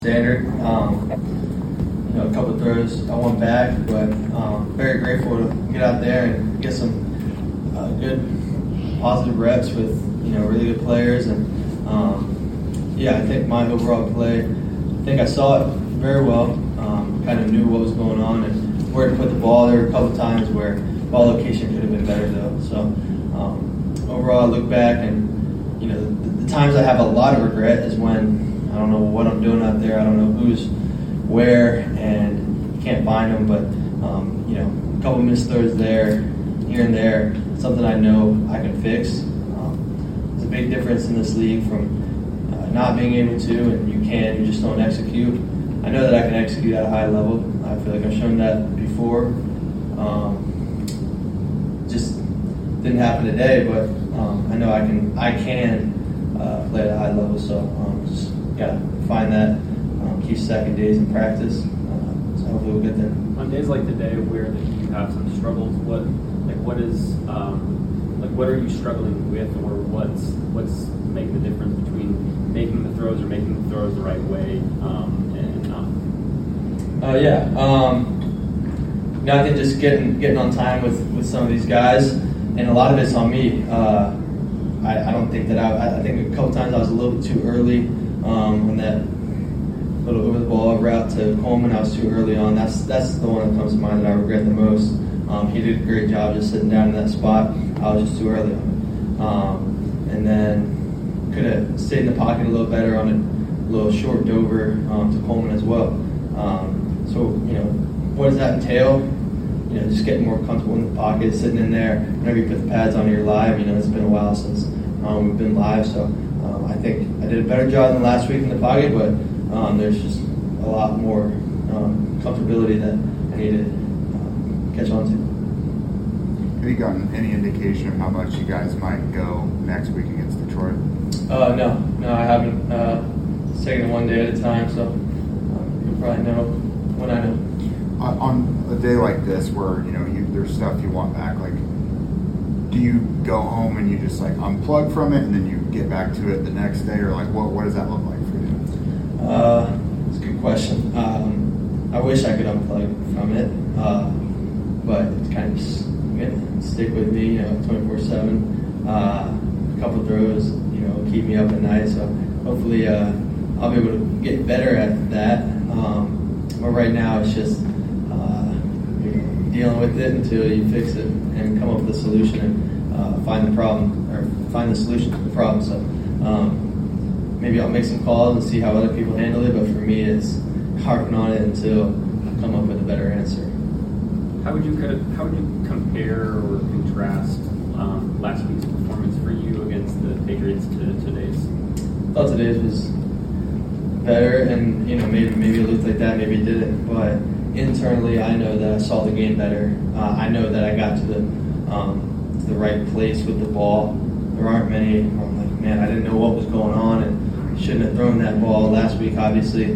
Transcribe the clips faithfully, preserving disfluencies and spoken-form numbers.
Standard, um, you know, a couple throws I won back, but um, very grateful to get out there and get some uh, good, positive reps with you know really good players, and um, yeah, I think my overall play, I think I saw it very well. Um, kind of knew what was going on and where to put the ball. There were a couple times where ball location could have been better though. So um, overall, I look back and you know the, the times I have a lot of regret is when I don't know what I'm doing out there. I don't know who's where, and you can't find them. But um, you know, a couple missed throws there, here and there. Something I know I can fix. Um, there's a big difference in this league from uh, not being able to, and you can, you just don't execute. I know that I can execute at a high level. I feel like I've shown that before. Um, just didn't happen today, but um, I know I can. I can uh, play at a high level. So um, just. Got to find that, um, keep stacking days in practice, uh, so hopefully we'll get there. On days like today where you have some struggles, what like what is um, like what are you struggling with, or what's what's making the difference between making the throws or making the throws the right way um, and not? Uh, yeah, um, you know, I think just getting getting on time with, with some of these guys, and a lot of it's on me. Uh, I, I don't think that I, I think a couple times I was a little bit too early. Um, on that little over the ball route to Coleman, I was too early on. That's that's the one that comes to mind that I regret the most. Um, he did a great job just sitting down in that spot. I was just too early on it. Um, and then could have stayed in the pocket a little better on a little short dover um, to Coleman as well. Um, so, you know, what does that entail? You know, just getting more comfortable in the pocket, sitting in there. Whenever you put the pads on, you're live. You know, it's been a while since um, we've been live, so um, I think I did a better job than last week in the pocket, but um, there's just a lot more um, comfortability that I need to um, catch on to. Have you gotten any indication of how much you guys might go next week against Detroit? Uh, no, no, I haven't. Uh, it's taking it one day at a time, so um, you'll probably know when I know. On, on a day like this, where you know you, there's stuff you want back, like do you go home and you just like unplug from it and then you get back to it the next day, or like what what does that look like for you? Uh, it's a good question. Um, I wish I could unplug from it, uh, but it's kind of just gonna stick with me, you know, twenty-four seven. Uh, a couple throws, you know, keep me up at night. So hopefully, uh, I'll be able to get better at that. Um, but right now, it's just uh, you know, dealing with it until you fix it and come up with a solution and uh, find the problem or find the solution to the problem. So um, maybe I'll make some calls and see how other people handle it. But for me, it's harping on it until I come up with a better answer. How would you how would you compare or contrast um, last week's performance for you against the Patriots to today's? I thought today's was better, and you know maybe maybe it looked like that, maybe it didn't. But internally, I know that I saw the game better. Uh, I know that I got to the um, to the right place with the ball. There aren't many. I'm like, man, I didn't know what was going on, and shouldn't have thrown that ball last week. Obviously,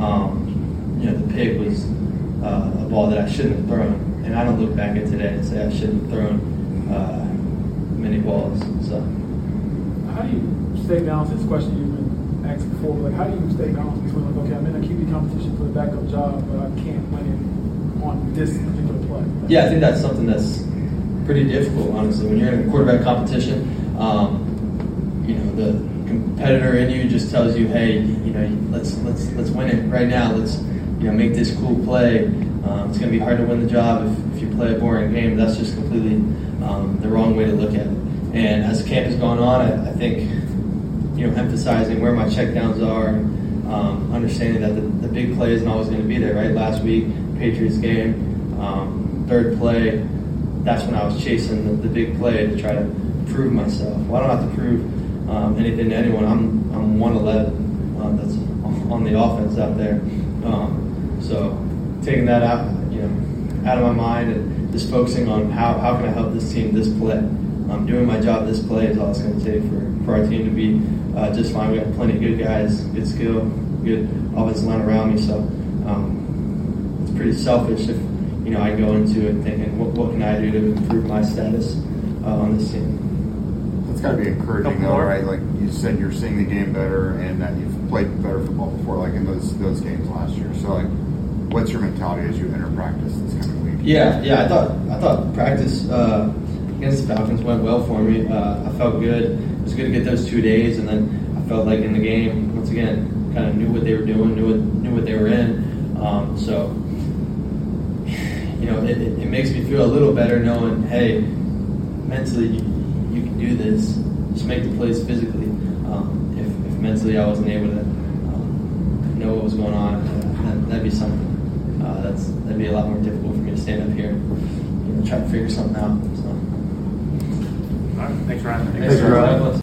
um, you know the pick was uh, a ball that I shouldn't have thrown. And I don't look back at today and say I shouldn't have thrown uh, many balls. So, how do you stay balanced? This question you've been asked before, but like, how do you stay balanced between like, okay, I'm in a Q B competition for the backup job, but I can't win it on this particular play? Yeah, I think that's something that's pretty difficult, honestly. When you're in a quarterback competition, um, you know the competitor in you just tells you, hey, you know, let's let's let's win it right now. Let's you know make this cool play. Um, it's going to be hard to win the job if, if you play a boring game. That's just completely um, the wrong way to look at it. And as camp has gone on, I, I think you know emphasizing where my checkdowns are, and, um, understanding that the, the big play isn't always going to be there. Right? Last week, Patriots game, um, third play. That's when I was chasing the, the big play to try to prove myself. Well, I don't have to prove um, anything to anyone. I'm I'm one eleven. Uh, that's on the offense out there. Um, so. Taking that out, you know, out of my mind and just focusing on how, how can I help this team this play. Um, doing my job this play is all it's going to take for, for our team to be uh, just fine. We got plenty of good guys, good skill, good offensive line around me. So um, it's pretty selfish if you know I go into it thinking, what, what can I do to improve my status uh, on this team? Let's got to be encouraging, Couple though, more. right? Like you said, you're seeing the game better, and that you've played better football before, like in those those games last year. So, like, what's your mentality as you enter practice this coming week? Yeah, yeah. I thought I thought practice uh, against the Falcons went well for me. Uh, I felt good. It was good to get those two days, and then I felt like in the game, once again, kind of knew what they were doing, knew what knew what they were in. Um, so, you know, it, it, it makes me feel a little better knowing, hey, mentally you, you can do this. Just make the plays physically. Um, if, if mentally I wasn't able to um, know what was going on, uh, that, that'd be something. Uh, that's that'd be a lot more difficult for me to stand up here and you know, try to figure something out. So. All right. Thanks, Ryan. Thanks, Ryan.